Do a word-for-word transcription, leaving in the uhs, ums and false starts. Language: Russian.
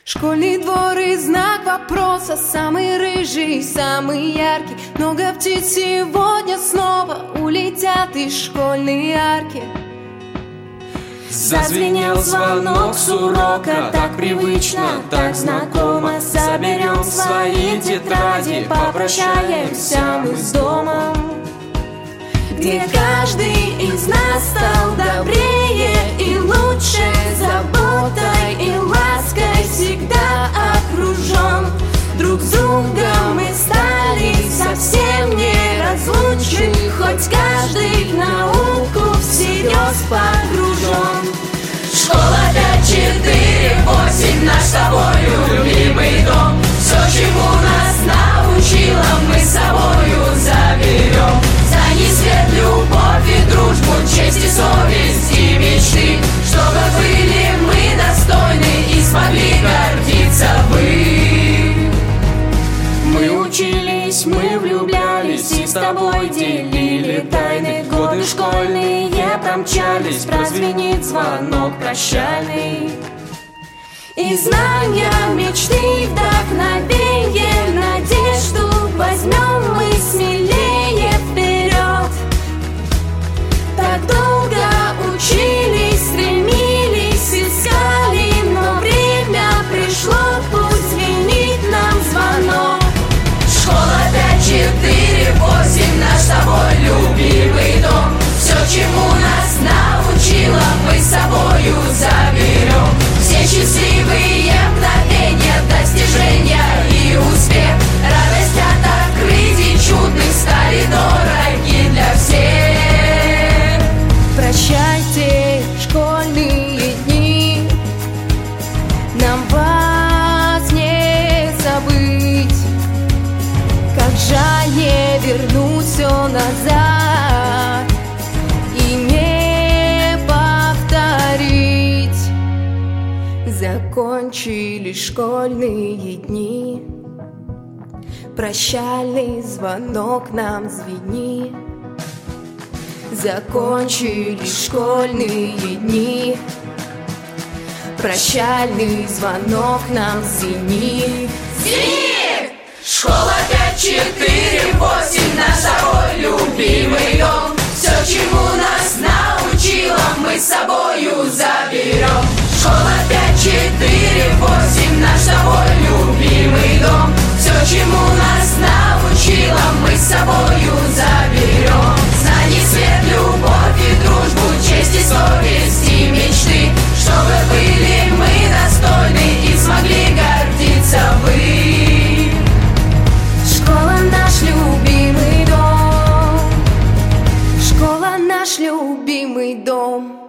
Школьный двор и знак вопроса, самый рыжий, самый яркий. Много птиц сегодня снова улетят из школьной арки. Зазвенел звонок с урока, так привычно, так знакомо. Соберем свои тетради, попрощаемся мы с домом, где каждый из нас стал добрее и лучше, заботой и лаской всегда окружен. Друг с другом мы стали совсем неразлучны, хоть каждый в науку всерьез погружен. Школа пять, четыре, восемь, наш с тобою любимый дом. Все, чему нас научила, мы с собою заберем. Знай свет, любовь и дружбу, честь и совесть и мечты, чтобы были мы достойны и смогли гордиться бы. Мы учились, мы влюблялись и с тобой делили тайны. Годы школьные промчались, прозвенит звонок прощальный. И знания, мечты, вдохновенье, надежду возьмем мы смелее вперед. Так долго учились, стремились, искали, но время пришло, пусть звенит нам звонок. Школа пять, четыре, восемь, наш с тобой любимый дом. Все, чему нас научила, мы с собою заберем. Все счастливые мгновения, достижения и успех, радость от открытий чудных стали дороги для всех. Прощайте, школьные дни, нам вас не забыть. Как жаль не вернуть все назад и не повторить. Закончились школьные дни, прощальный звонок нам звенит. Закончились школьные дни, прощальный звонок нам звенит. Звенит! Школа пять, четыре, восемь, наш с тобой любимый дом. Все, чему нас научила, мы с собою заберем. Школа пять, четыре, восемь, наш с тобой любимый дом. Все, чему нас научила, мы с собою заберем. Знай свет, любовь и дружбу, честь и совесть и мечты, чтобы были мы достойны и смогли гордиться вы. Школа наш любимый дом, школа наш любимый дом.